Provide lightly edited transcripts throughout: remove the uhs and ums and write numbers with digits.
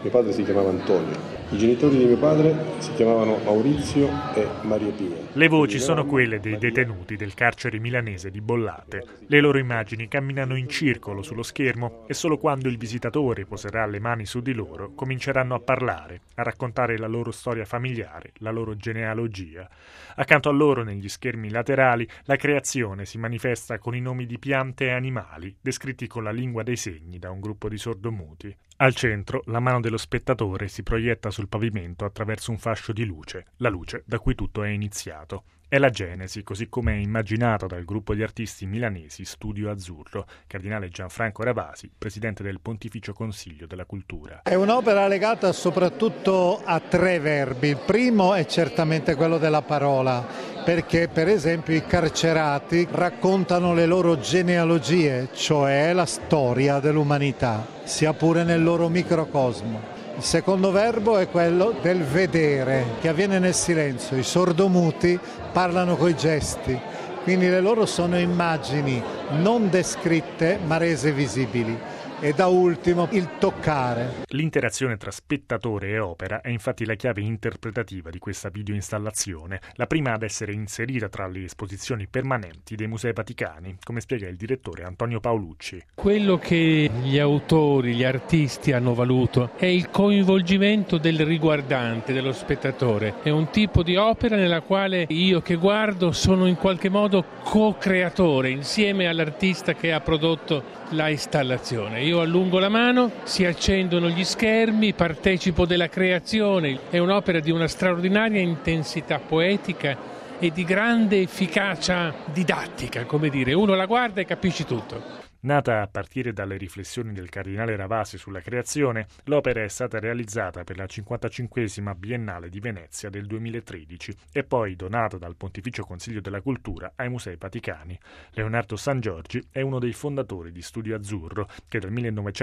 Mio padre si chiamava Antonio. I genitori di mio padre si chiamavano Maurizio e Maria Pia. Le voci sono quelle dei detenuti del carcere milanese di Bollate. Le loro immagini camminano in circolo sullo schermo e solo quando il visitatore poserà le mani su di loro cominceranno a parlare, a raccontare la loro storia familiare, la loro genealogia. Accanto a loro, negli schermi laterali, la creazione si manifesta con i nomi di piante e animali, descritti con la lingua dei segni da un gruppo di sordomuti. Al centro, la mano dello spettatore si proietta sul pavimento attraverso un fascio di luce, la luce da cui tutto è iniziato. È la Genesi, così come è immaginata dal gruppo di artisti milanesi Studio Azzurro, cardinale Gianfranco Ravasi, presidente del Pontificio Consiglio della Cultura. È un'opera legata soprattutto a 3 verbi. Il primo è certamente quello della parola, perché per esempio i carcerati raccontano le loro genealogie, cioè la storia dell'umanità, sia pure nel loro microcosmo. Il secondo verbo è quello del vedere, che avviene nel silenzio. I sordomuti parlano coi gesti, quindi le loro sono immagini non descritte ma rese visibili. E da ultimo il toccare. L'interazione tra spettatore e opera è infatti la chiave interpretativa di questa videoinstallazione, la prima ad essere inserita tra le esposizioni permanenti dei Musei Vaticani, come spiega il direttore Antonio Paolucci. Quello che gli autori, gli artisti hanno voluto è il coinvolgimento del riguardante, dello spettatore. È un tipo di opera nella quale io che guardo sono in qualche modo co-creatore insieme all'artista che ha prodotto la installazione. Io allungo la mano, si accendono gli schermi, partecipo della creazione. È un'opera di una straordinaria intensità poetica e di grande efficacia didattica, come dire, uno la guarda e capisci tutto. Nata a partire dalle riflessioni del cardinale Ravasi sulla creazione, l'opera è stata realizzata per la 55esima Biennale di Venezia del 2013 e poi donata dal Pontificio Consiglio della Cultura ai Musei Vaticani. Leonardo Sangiorgi è uno dei fondatori di Studio Azzurro, che dal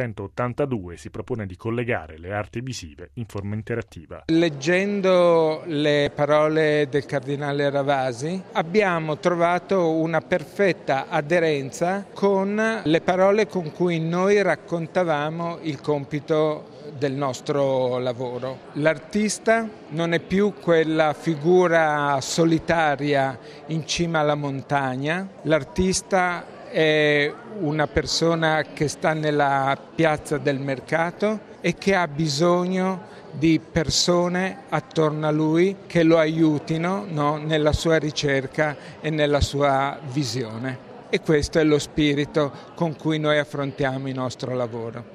1982 si propone di collegare le arti visive in forma interattiva. Leggendo le parole del cardinale Ravasi abbiamo trovato una perfetta aderenza con le parole con cui noi raccontavamo il compito del nostro lavoro. L'artista non è più quella figura solitaria in cima alla montagna, l'artista è una persona che sta nella piazza del mercato e che ha bisogno di persone attorno a lui che lo aiutino, nella sua ricerca e nella sua visione. E questo è lo spirito con cui noi affrontiamo il nostro lavoro.